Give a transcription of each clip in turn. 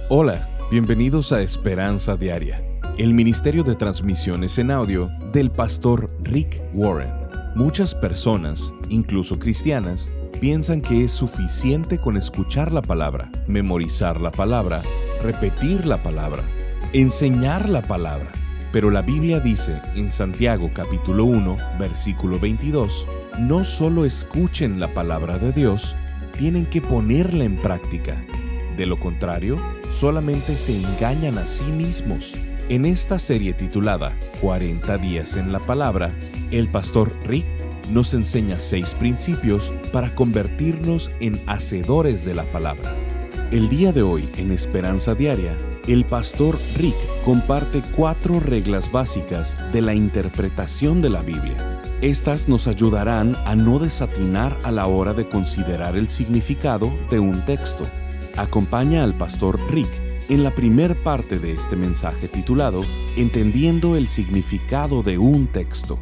Hola, bienvenidos a Esperanza Diaria, el ministerio de transmisiones en audio del pastor Rick Warren. Muchas personas, incluso cristianas, piensan que es suficiente con escuchar la palabra, memorizar la palabra, repetir la palabra, enseñar la palabra. Pero la Biblia dice en Santiago capítulo 1, versículo 22, no solo escuchen la palabra de Dios, tienen que ponerla en práctica. De lo contrario, solamente se engañan a sí mismos. En esta serie titulada 40 días en la palabra, el pastor Rick nos enseña 6 principios para convertirnos en hacedores de la palabra. El día de hoy, en Esperanza Diaria, el pastor Rick comparte 4 reglas básicas de la interpretación de la Biblia. Estas nos ayudarán a no desatinar a la hora de considerar el significado de un texto. Acompaña al pastor Rick en la primer parte de este mensaje titulado Entendiendo el significado de un texto.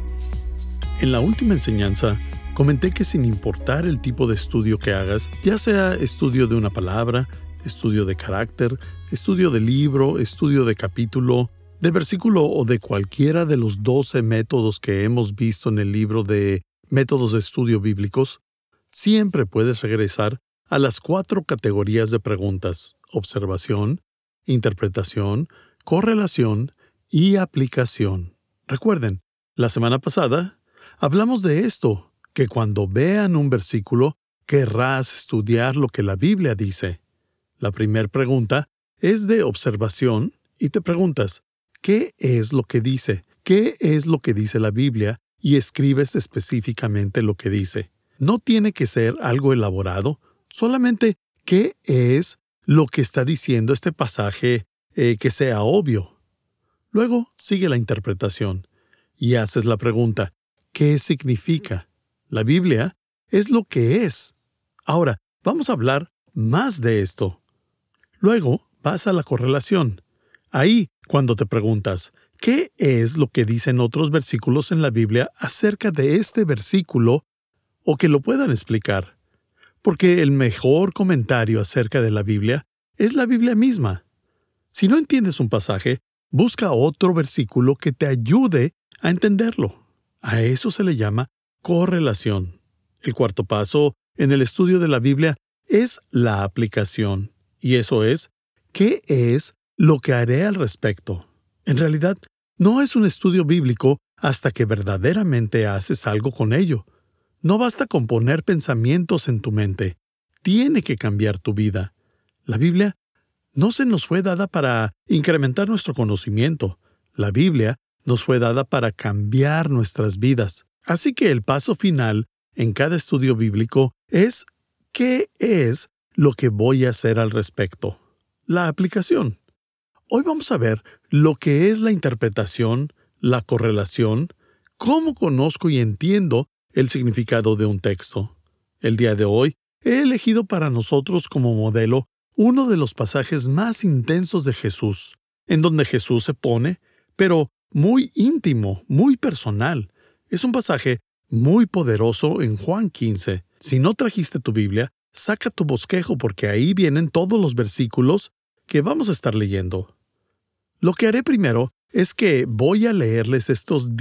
En la última enseñanza, comenté que sin importar el tipo de estudio que hagas, ya sea estudio de una palabra, estudio de carácter, estudio de libro, estudio de capítulo, de versículo o de cualquiera de los 12 métodos que hemos visto en el libro de Métodos de Estudio Bíblicos, siempre puedes regresar a las 4 categorías de preguntas: observación, interpretación, correlación y aplicación. Recuerden, la semana pasada hablamos de esto, que cuando vean un versículo, querrás estudiar lo que la Biblia dice. La primera pregunta es de observación y te preguntas, ¿qué es lo que dice? ¿Qué es lo que dice la Biblia? Y escribes específicamente lo que dice. No tiene que ser algo elaborado, solamente ¿qué es lo que está diciendo este pasaje que sea obvio? Luego sigue la interpretación y haces la pregunta, ¿qué significa? La Biblia es lo que es. Ahora, vamos a hablar más de esto. Luego vas a la correlación. Ahí, cuando te preguntas, ¿qué es lo que dicen otros versículos en la Biblia acerca de este versículo o que lo puedan explicar? Porque el mejor comentario acerca de la Biblia es la Biblia misma. Si no entiendes un pasaje, busca otro versículo que te ayude a entenderlo. A eso se le llama correlación. El cuarto paso en el estudio de la Biblia es la aplicación. Y eso es, ¿qué es lo que haré al respecto? En realidad, no es un estudio bíblico hasta que verdaderamente haces algo con ello. No basta con poner pensamientos en tu mente. Tiene que cambiar tu vida. La Biblia no se nos fue dada para incrementar nuestro conocimiento. La Biblia nos fue dada para cambiar nuestras vidas. Así que el paso final en cada estudio bíblico es ¿qué es lo que voy a hacer al respecto? La aplicación. Hoy vamos a ver lo que es la interpretación, la correlación, cómo conozco y entiendo el significado de un texto. El día de hoy he elegido para nosotros como modelo uno de los pasajes más intensos de Jesús, en donde Jesús se pone, pero muy íntimo, muy personal. Es un pasaje muy poderoso en Juan 15. Si no trajiste tu Biblia, saca tu bosquejo porque ahí vienen todos los versículos que vamos a estar leyendo. Lo que haré primero es que voy a leerles estos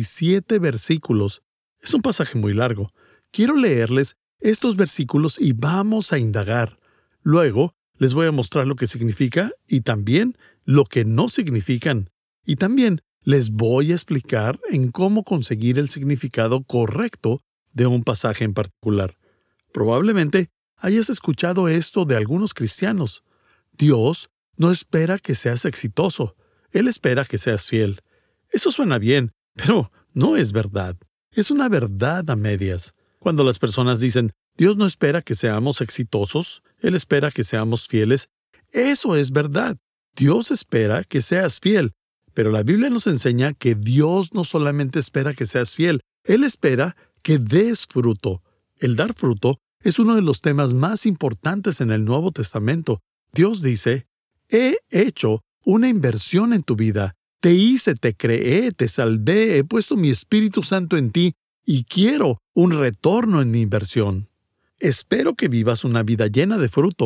17 versículos. Es un pasaje muy largo. Quiero leerles estos versículos y vamos a indagar. Luego, les voy a mostrar lo que significa y también lo que no significan. Y también les voy a explicar en cómo conseguir el significado correcto de un pasaje en particular. Probablemente hayas escuchado esto de algunos cristianos. Dios no espera que seas exitoso. Él espera que seas fiel. Eso suena bien, pero no es verdad. Es una verdad a medias. Cuando las personas dicen, Dios no espera que seamos exitosos, Él espera que seamos fieles, eso es verdad. Dios espera que seas fiel, pero la Biblia nos enseña que Dios no solamente espera que seas fiel, Él espera que des fruto. El dar fruto es uno de los temas más importantes en el Nuevo Testamento. Dios dice, he hecho una inversión en tu vida. Te hice, te creé, te salvé, he puesto mi Espíritu Santo en ti y quiero un retorno en mi inversión. Espero que vivas una vida llena de fruto.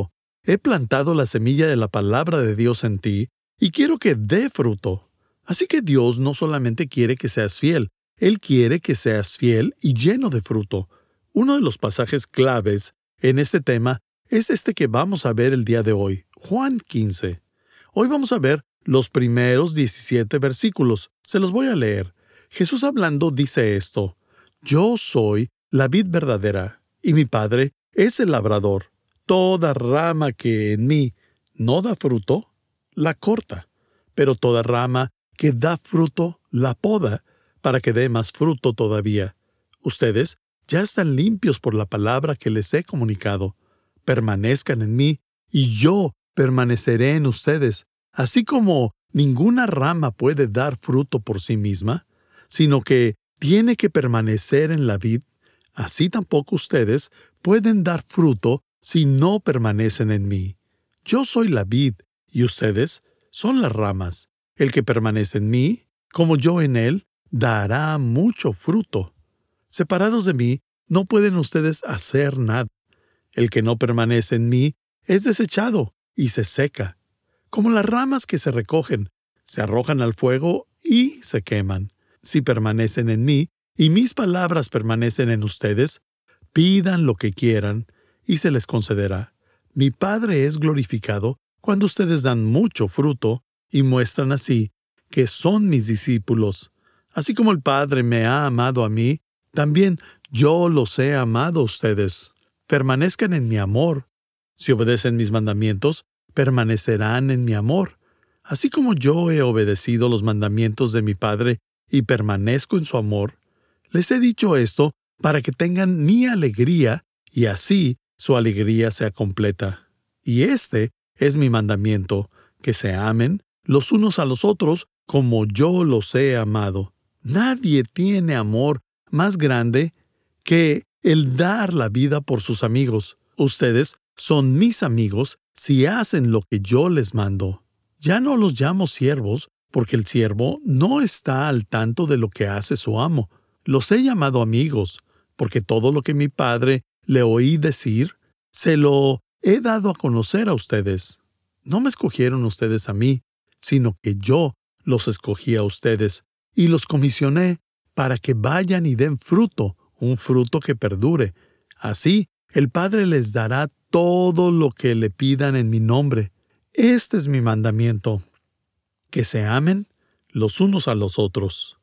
he plantado la semilla de la palabra de Dios en ti y quiero que dé fruto. Así que Dios no solamente quiere que seas fiel, Él quiere que seas fiel y lleno de fruto. Uno de los pasajes claves en este tema es este que vamos a ver el día de hoy, Juan 15. Hoy vamos a ver los primeros 17 versículos. Se los voy a leer. Jesús hablando dice esto: Yo soy la vid verdadera, y mi Padre es el labrador. Toda rama que en mí no da fruto, la corta, pero toda rama que da fruto, la poda, para que dé más fruto todavía. Ustedes ya están limpios por la palabra que les he comunicado. Permanezcan en mí, y yo permaneceré en ustedes, así como ninguna rama puede dar fruto por sí misma, sino que tiene que permanecer en la vid, así tampoco ustedes pueden dar fruto si no permanecen en mí. Yo soy la vid, y ustedes son las ramas. El que permanece en mí, como yo en él, dará mucho fruto. Separados de mí, no pueden ustedes hacer nada. El que no permanece en mí es desechado y se seca. Como las ramas que se recogen, se arrojan al fuego y se queman. Si permanecen en mí y mis palabras permanecen en ustedes, pidan lo que quieran y se les concederá. Mi Padre es glorificado cuando ustedes dan mucho fruto y muestran así que son mis discípulos. Así como el Padre me ha amado a mí, también yo los he amado a ustedes. Permanezcan en mi amor. Si obedecen mis mandamientos, permanecerán en mi amor. Así como yo he obedecido los mandamientos de mi Padre y permanezco en su amor, les he dicho esto para que tengan mi alegría y así su alegría sea completa. Y este es mi mandamiento, que se amen los unos a los otros como yo los he amado. Nadie tiene amor más grande que el dar la vida por sus amigos. Ustedes son mis amigos si hacen lo que yo les mando. Ya no los llamo siervos, porque el siervo no está al tanto de lo que hace su amo. Los he llamado amigos, porque todo lo que mi Padre le oí decir, se lo he dado a conocer a ustedes. No me escogieron ustedes a mí, sino que yo los escogí a ustedes y los comisioné para que vayan y den fruto, un fruto que perdure. Así, el Padre les dará todo lo que le pidan en mi nombre. Este es mi mandamiento, que se amen los unos a los otros.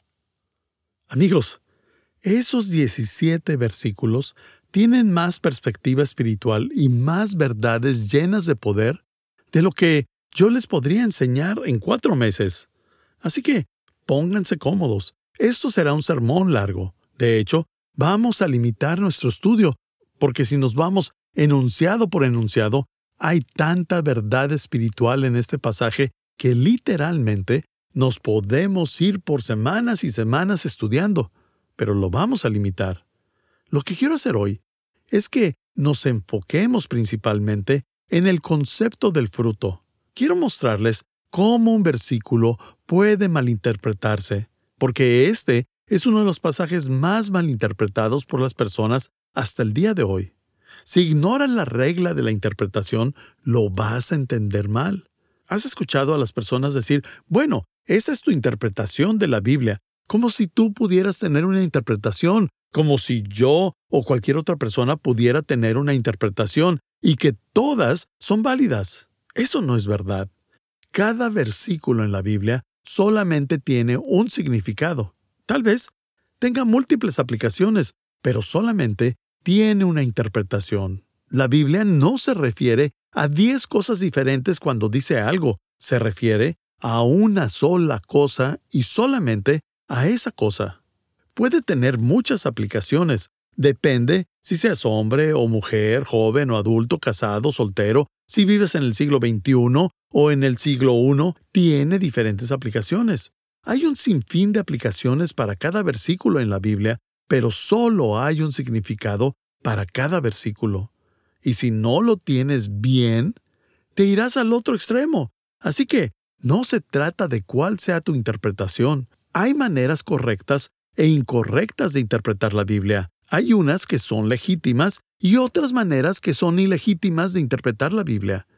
Amigos, esos 17 versículos tienen más perspectiva espiritual y más verdades llenas de poder de lo que yo les podría enseñar en 4 meses. Así que pónganse cómodos. Esto será un sermón largo. De hecho, vamos a limitar nuestro estudio, porque si nos vamos enunciado por enunciado, hay tanta verdad espiritual en este pasaje que literalmente nos podemos ir por semanas y semanas estudiando, pero lo vamos a limitar. Lo que quiero hacer hoy es que nos enfoquemos principalmente en el concepto del fruto. Quiero mostrarles cómo un versículo puede malinterpretarse, porque este es uno de los pasajes más malinterpretados por las personas hasta el día de hoy. Si ignoras la regla de la interpretación, lo vas a entender mal. ¿Has escuchado a las personas decir, bueno, esa es tu interpretación de la Biblia? Como si tú pudieras tener una interpretación, como si yo o cualquier otra persona pudiera tener una interpretación y que todas son válidas. Eso no es verdad. Cada versículo en la Biblia solamente tiene un significado. Tal vez tenga múltiples aplicaciones, pero solamente tiene una interpretación. La Biblia no se refiere a 10 cosas diferentes cuando dice algo. Se refiere a una sola cosa y solamente a esa cosa. Puede tener muchas aplicaciones. Depende si seas hombre o mujer, joven o adulto, casado, soltero, si vives en el siglo XXI o en el siglo I, tiene diferentes aplicaciones. Hay un sinfín de aplicaciones para cada versículo en la Biblia, pero solo hay un significado para cada versículo. Y si no lo tienes bien, te irás al otro extremo. Así que no se trata de cuál sea tu interpretación. Hay maneras correctas e incorrectas de interpretar la Biblia. Hay unas que son legítimas y otras maneras que son ilegítimas de interpretar la Biblia.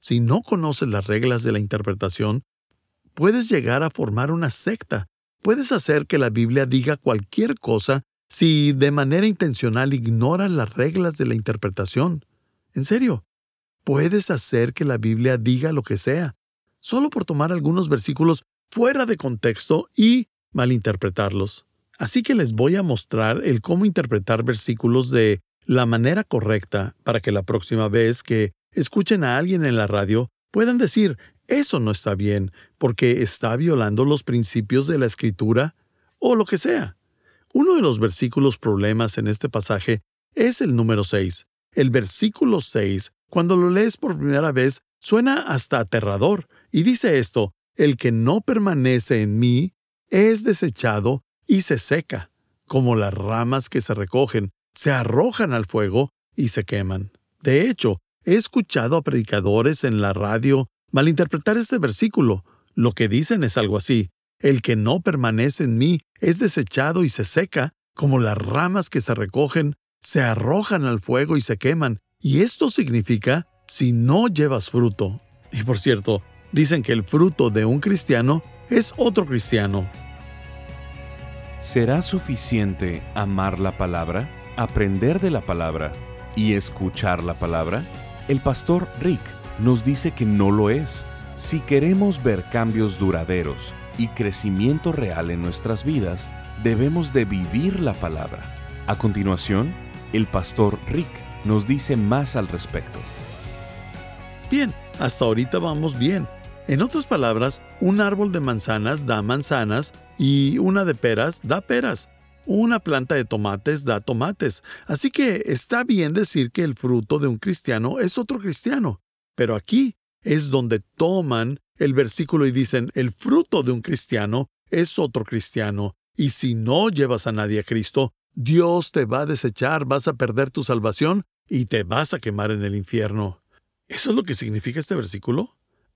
si no conoces las reglas de la interpretación, puedes llegar a formar una secta. Puedes hacer que la Biblia diga cualquier cosa si de manera intencional ignoras las reglas de la interpretación. En serio, puedes hacer que la Biblia diga lo que sea, solo por tomar algunos versículos fuera de contexto y malinterpretarlos. Así que les voy a mostrar el cómo interpretar versículos de la manera correcta para que la próxima vez que escuchen a alguien en la radio puedan decir, eso no está bien, porque está violando los principios de la Escritura o lo que sea. Uno de los versículos problemas en este pasaje es el número 6. El versículo 6, cuando lo lees por primera vez, suena hasta aterrador, y dice esto: el que no permanece en mí es desechado y se seca, como las ramas que se recogen, se arrojan al fuego y se queman. De hecho, he escuchado a predicadores en la radio malinterpretar este versículo. Lo que dicen es algo así: el que no permanece en mí es desechado y se seca, como las ramas que se recogen, se arrojan al fuego y se queman. Y esto significa si no llevas fruto. Y por cierto, dicen que el fruto de un cristiano es otro cristiano. ¿Será suficiente amar la palabra, aprender de la palabra y escuchar la palabra? El pastor Rick nos dice que no lo es. Si queremos ver cambios duraderos y crecimiento real en nuestras vidas, debemos de vivir la palabra. A continuación, el pastor Rick nos dice más al respecto. Bien, hasta ahorita vamos bien. En otras palabras, un árbol de manzanas da manzanas y una de peras da peras. Una planta de tomates da tomates. Así que está bien decir que el fruto de un cristiano es otro cristiano. Pero aquí es donde toman el versículo y dicen, el fruto de un cristiano es otro cristiano. Y si no llevas a nadie a Cristo, Dios te va a desechar, vas a perder tu salvación y te vas a quemar en el infierno. ¿Eso es lo que significa este versículo?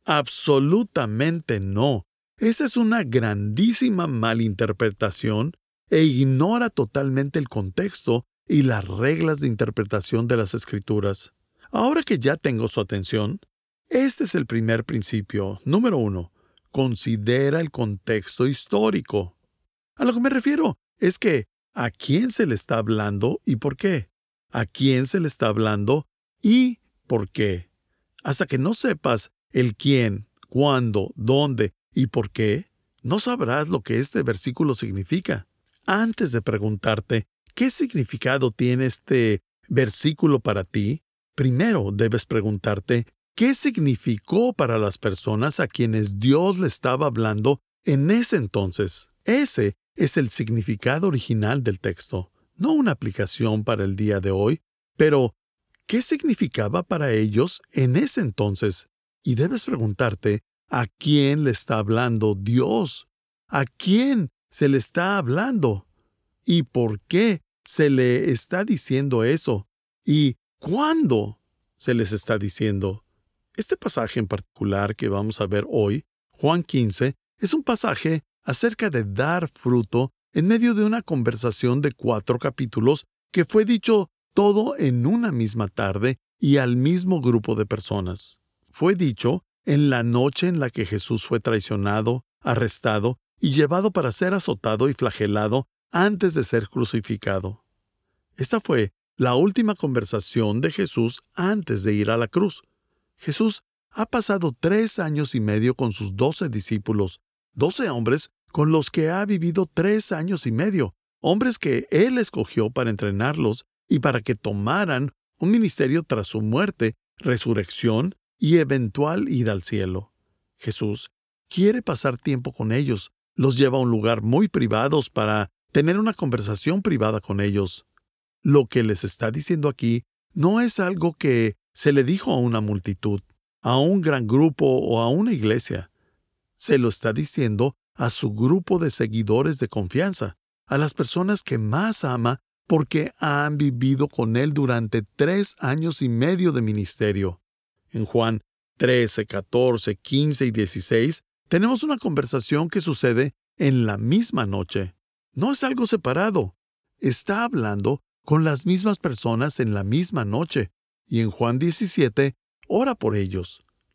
Absolutamente no. Esa es una grandísima malinterpretación e ignora totalmente el contexto y las reglas de interpretación de las Escrituras. Ahora que ya tengo su atención, este es el primer principio. Número 1. Considera el contexto histórico. A lo que me refiero es que ¿a quién se le está hablando y por qué? ¿A quién se le está hablando y por qué? Hasta que no sepas el quién, cuándo, dónde y por qué, no sabrás lo que este versículo significa. Antes de preguntarte qué significado tiene este versículo para ti, primero debes preguntarte qué significó para las personas a quienes Dios le estaba hablando en ese entonces. Ese es el significado original del texto, no una aplicación para el día de hoy, pero ¿qué significaba para ellos en ese entonces? Y debes preguntarte, ¿a quién le está hablando Dios? ¿A quién se le está hablando? ¿Y por qué se le está diciendo eso? ¿Y cuándo se les está diciendo? Este pasaje en particular que vamos a ver hoy, Juan 15, es un pasaje acerca de dar fruto en medio de una conversación de 4 capítulos que fue dicho todo en una misma tarde y al mismo grupo de personas. Fue dicho en la noche en la que Jesús fue traicionado, arrestado y llevado para ser azotado y flagelado antes de ser crucificado. Esta fue la última conversación de Jesús antes de ir a la cruz. Jesús ha pasado 3 años y medio con sus 12 discípulos, 12 hombres con los que ha vivido 3 años y medio, hombres que Él escogió para entrenarlos y para que tomaran un ministerio tras su muerte, resurrección y eventual ida al cielo. Jesús quiere pasar tiempo con ellos, los lleva a un lugar muy privado para tener una conversación privada con ellos. Lo que les está diciendo aquí no es algo que se le dijo a una multitud, a un gran grupo o a una iglesia. Se lo está diciendo a su grupo de seguidores de confianza, a las personas que más ama porque han vivido con Él durante 3 años y medio de ministerio. En Juan 13, 14, 15 y 16 tenemos una conversación que sucede en la misma noche. No es algo separado. Está hablando con las mismas personas en la misma noche. Y en Juan 17, ora por ellos.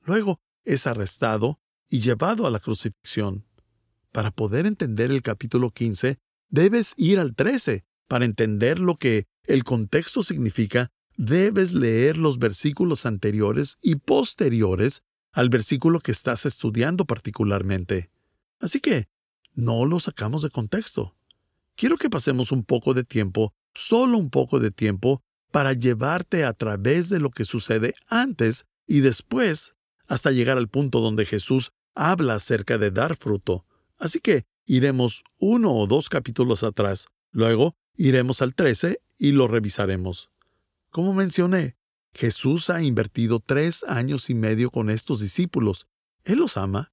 Luego es arrestado y llevado a la crucifixión. Para poder entender el capítulo 15, debes ir al 13. Para entender lo que el contexto significa, debes leer los versículos anteriores y posteriores al versículo que estás estudiando particularmente. Así que, no lo sacamos de contexto. Quiero que pasemos un poco de tiempo, solo un poco de tiempo, para llevarte a través de lo que sucede antes y después, hasta llegar al punto donde Jesús habla acerca de dar fruto. Así que iremos 1 o 2 capítulos atrás. Luego iremos al 13 y lo revisaremos. Como mencioné, Jesús ha invertido 3 años y medio con estos discípulos. Él los ama.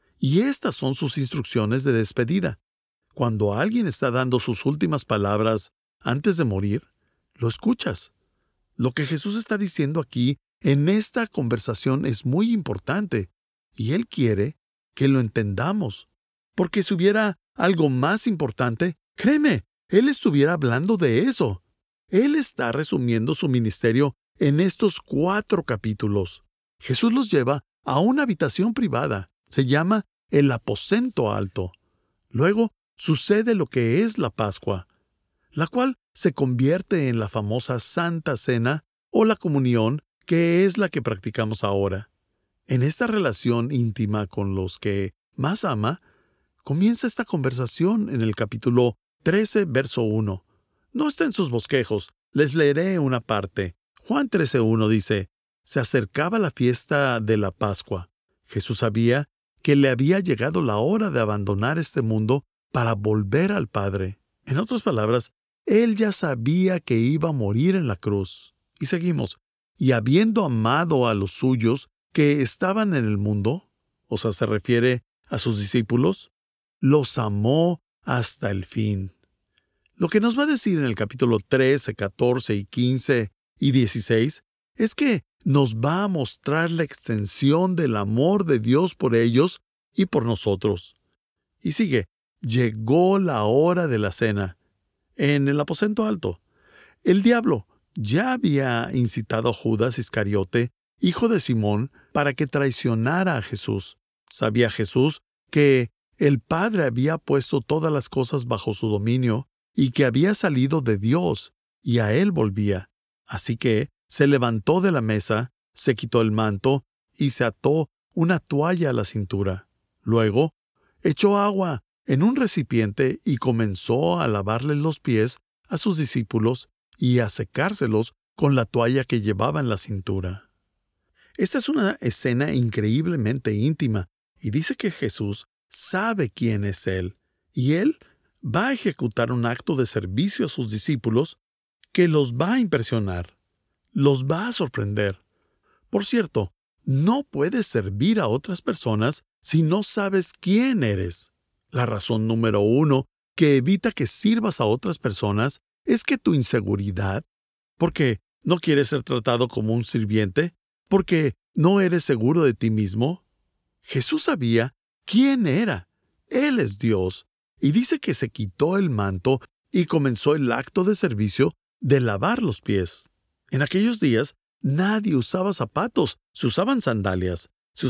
Y estas son sus instrucciones de despedida. Cuando alguien está dando sus últimas palabras antes de morir, lo escuchas. Lo que Jesús está diciendo aquí en esta conversación es muy importante, y Él quiere que lo entendamos. Porque si hubiera algo más importante, créeme, Él estuviera hablando de eso. Él está resumiendo su ministerio en estos 4 capítulos. Jesús los lleva a una habitación privada. Se llama el aposento alto. Luego sucede lo que es la Pascua, la cual se convierte en la famosa Santa Cena o la comunión, que es la que practicamos ahora. En esta relación íntima con los que más ama, comienza esta conversación en el capítulo 13, verso 1. No está en sus bosquejos, les leeré una parte. Juan 13:1 dice: se acercaba la fiesta de la Pascua. Jesús sabía que le había llegado la hora de abandonar este mundo para volver al Padre. En otras palabras, Él ya sabía que iba a morir en la cruz. Y seguimos. Y habiendo amado a los suyos que estaban en el mundo, o sea, se refiere a sus discípulos, los amó hasta el fin. Lo que nos va a decir en el capítulo 13, 14 y 15 y 16 es que nos va a mostrar la extensión del amor de Dios por ellos y por nosotros. Y sigue, llegó la hora de la cena. En el aposento alto, el diablo ya había incitado a Judas Iscariote, hijo de Simón, para que traicionara a Jesús. Sabía Jesús que el Padre había puesto todas las cosas bajo su dominio y que había salido de Dios, y a Él volvía. Así que se levantó de la mesa, se quitó el manto y se ató una toalla a la cintura. Luego, echó agua en un recipiente y comenzó a lavarle los pies a sus discípulos y a secárselos con la toalla que llevaba en la cintura. Esta es una escena increíblemente íntima y dice que Jesús sabe quién es Él, y Él va a ejecutar un acto de servicio a sus discípulos que los va a impresionar, los va a sorprender. Por cierto, no puedes servir a otras personas si no sabes quién eres. La razón número 1 que evita que sirvas a otras personas es que tu inseguridad, porque no quieres ser tratado como un sirviente, porque no eres seguro de ti mismo. Jesús sabía quién era. Él es Dios. Y dice que se quitó el manto y comenzó el acto de servicio de lavar los pies. En aquellos días, nadie usaba zapatos, se usaban sandalias.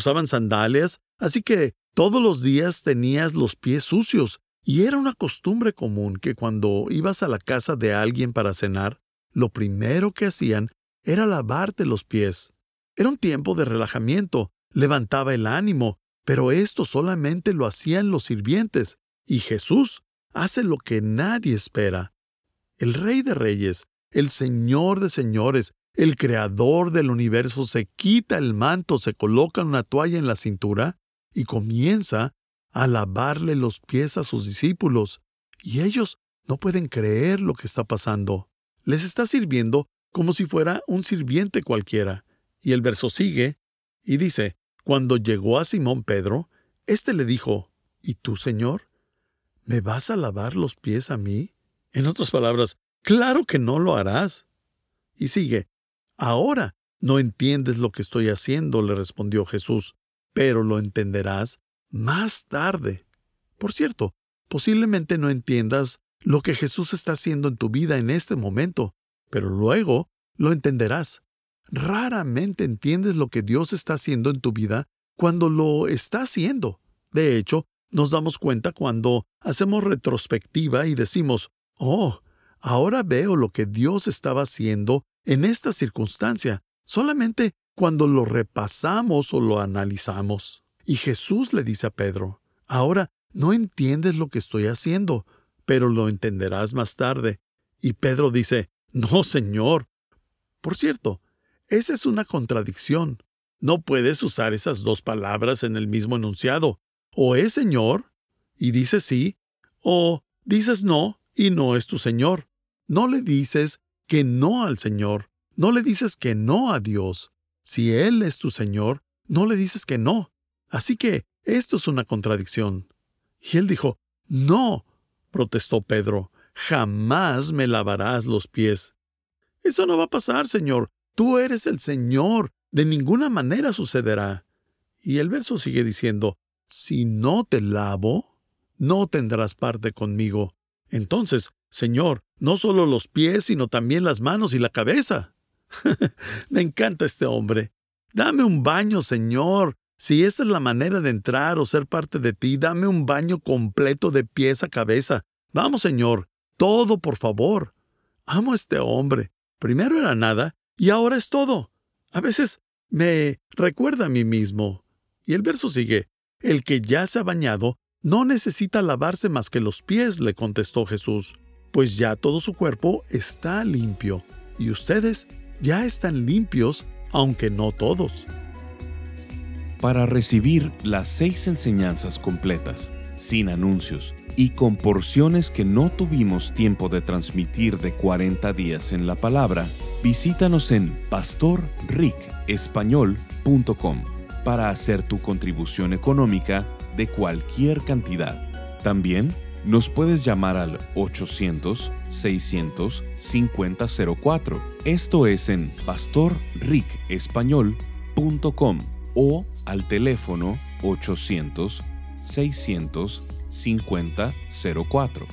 Así que todos los días tenías los pies sucios, y era una costumbre común que cuando ibas a la casa de alguien para cenar, lo primero que hacían era lavarte los pies. Era un tiempo de relajamiento, levantaba el ánimo, pero esto solamente lo hacían los sirvientes, y Jesús hace lo que nadie espera. El Rey de Reyes, el Señor de Señores, el Creador del universo se quita el manto, se coloca una toalla en la cintura y comienza a lavarle los pies a sus discípulos. Y ellos no pueden creer lo que está pasando. Les está sirviendo como si fuera un sirviente cualquiera. Y el verso sigue y dice: cuando llegó a Simón Pedro, éste le dijo: ¿y tú, Señor, me vas a lavar los pies a mí? En otras palabras, claro que no lo harás. Y sigue: ahora no entiendes lo que estoy haciendo, le respondió Jesús, pero lo entenderás más tarde. Por cierto, posiblemente no entiendas lo que Jesús está haciendo en tu vida en este momento, pero luego lo entenderás. raramente entiendes lo que Dios está haciendo en tu vida cuando lo está haciendo. De hecho, nos damos cuenta cuando hacemos retrospectiva y decimos, «Oh, ahora veo lo que Dios estaba haciendo en esta circunstancia», solamente cuando lo repasamos o lo analizamos. Y Jesús le dice a Pedro, «Ahora no entiendes lo que estoy haciendo, pero lo entenderás más tarde». Y Pedro dice, «No, Señor». Por cierto, esa es una contradicción. No puedes usar esas dos palabras en el mismo enunciado. O es Señor, y dices sí, o dices no, y no es tu Señor. No le dices que no al Señor. No le dices que no a Dios. Si Él es tu Señor, no le dices que no. Así que esto es una contradicción. Y él dijo, «No», protestó Pedro, «jamás me lavarás los pies». «Eso no va a pasar, Señor. Tú eres el Señor. De ninguna manera sucederá». Y el verso sigue diciendo, «Si no te lavo, no tendrás parte conmigo». Entonces, Señor, no solo los pies, sino también las manos y la cabeza. Me encanta este hombre. «Dame un baño, Señor. Si esta es la manera de entrar o ser parte de ti, dame un baño completo de pies a cabeza. Vamos, Señor, todo, por favor». Amo a este hombre. Primero era nada y ahora es todo. A veces me recuerda a mí mismo. Y el verso sigue, «El que ya se ha bañado no necesita lavarse más que los pies», le contestó Jesús, «pues ya todo su cuerpo está limpio. Y ustedes ya están limpios, aunque no todos». Para recibir las 6 enseñanzas completas, sin anuncios y con porciones que no tuvimos tiempo de transmitir de 40 días en la palabra, visítanos en pastorricespañol.com para hacer tu contribución económica de cualquier cantidad. También nos puedes llamar al 800-600-5004. Esto es en pastorricespañol.com o al teléfono 800-600-5004.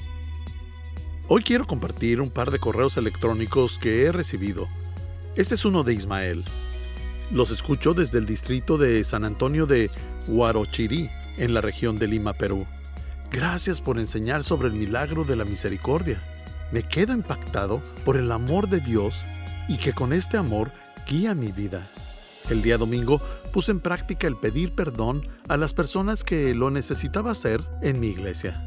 Hoy quiero compartir un par de correos electrónicos que he recibido. Este es uno de Ismael. Los escucho desde el distrito de San Antonio de Huarochirí, en la región de Lima, Perú. Gracias por enseñar sobre el milagro de la misericordia. Me quedo impactado por el amor de Dios y que con este amor guía mi vida. El día domingo puse en práctica el pedir perdón a las personas que lo necesitaba hacer en mi iglesia.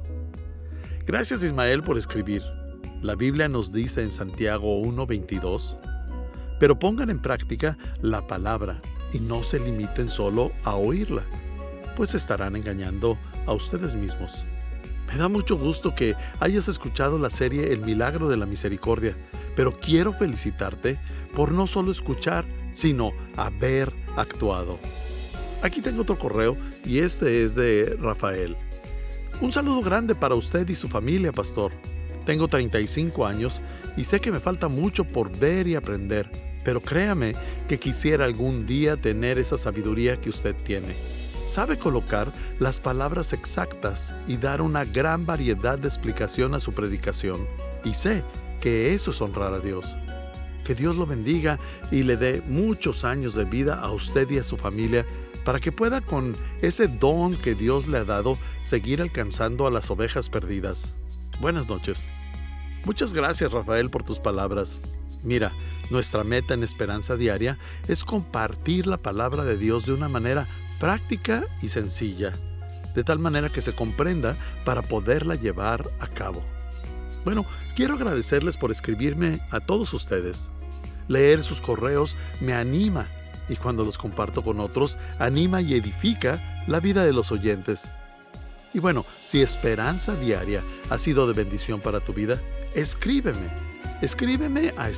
Gracias, Ismael, por escribir. La Biblia nos dice en Santiago 1:22, «Pero pongan en práctica la palabra y no se limiten solo a oírla, pues estarán engañando a ustedes mismos». Me da mucho gusto que hayas escuchado la serie El Milagro de la Misericordia, pero quiero felicitarte por no solo escuchar, sino haber actuado. Aquí tengo otro correo y este es de Rafael. Un saludo grande para usted y su familia, pastor. Tengo 35 años y sé que me falta mucho por ver y aprender, pero créame que quisiera algún día tener esa sabiduría que usted tiene. Sabe colocar las palabras exactas y dar una gran variedad de explicación a su predicación. Y sé que eso es honrar a Dios. Que Dios lo bendiga y le dé muchos años de vida a usted y a su familia para que pueda, con ese don que Dios le ha dado, seguir alcanzando a las ovejas perdidas. Buenas noches. Muchas gracias, Rafael, por tus palabras. Mira, nuestra meta en Esperanza Diaria es compartir la palabra de Dios de una manera práctica y sencilla, de tal manera que se comprenda para poderla llevar a cabo. Bueno, quiero agradecerles por escribirme a todos ustedes. Leer sus correos me anima y cuando los comparto con otros, anima y edifica la vida de los oyentes. Y bueno, si Esperanza Diaria ha sido de bendición para tu vida, escríbeme. Escríbeme a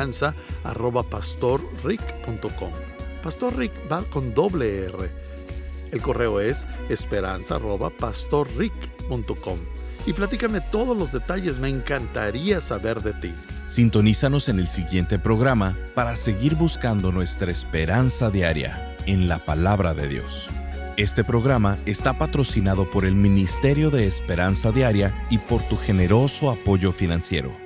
esperanza@pastorrick.com. Pastor Rick va con doble R. El correo es esperanza@pastorrick.com. Y platícame todos los detalles, me encantaría saber de ti. Sintonízanos en el siguiente programa para seguir buscando nuestra esperanza diaria en la palabra de Dios. Este programa está patrocinado por el Ministerio de Esperanza Diaria y por tu generoso apoyo financiero.